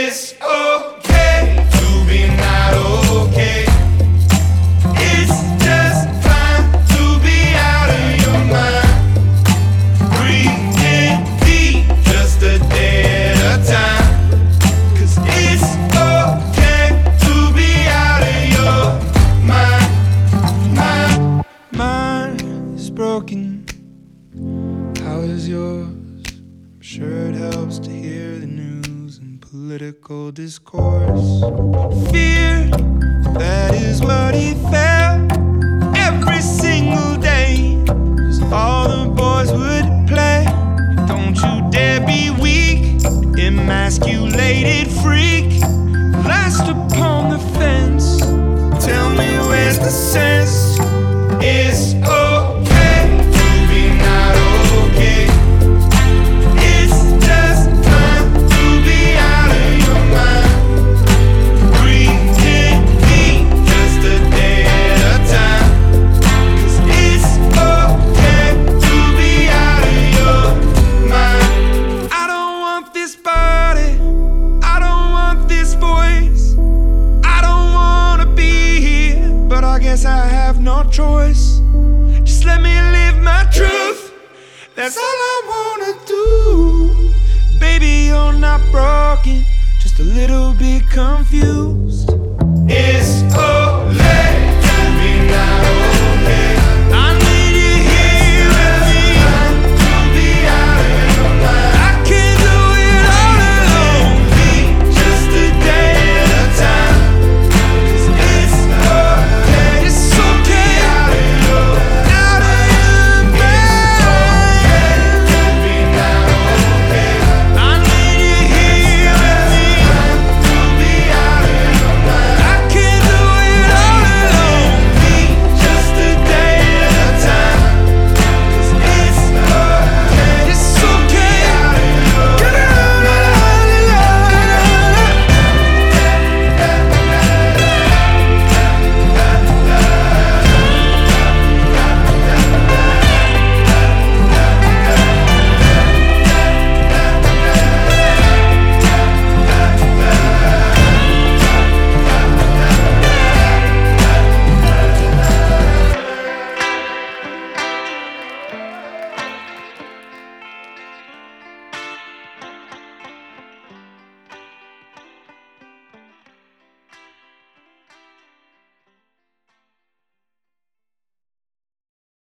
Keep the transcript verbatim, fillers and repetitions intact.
It's okay to be not okay. It's just fine to be out of your mind. Breathing deep, just a day at a time. Cause it's okay to be out of your mind. Mind, mine is broken. How is yours? I'm sure it helps to hear the news and political discourse. Fear, that is what he felt every single day. Cause all the boys would play. Don't you dare be weak, emasculated freak. Last upon the fence. Tell me where's the sense? It's okay to be not okay. It's just time to be out of your mind. Breathing deep, just a day at a time. Cause it's okay to be out of your mind. I don't want this body, I don't want this voice. I don't wanna be here, but I guess I have no choice. Just let me live my truth, that's all I wanna do. Baby, you're not broken, just a little bit confused.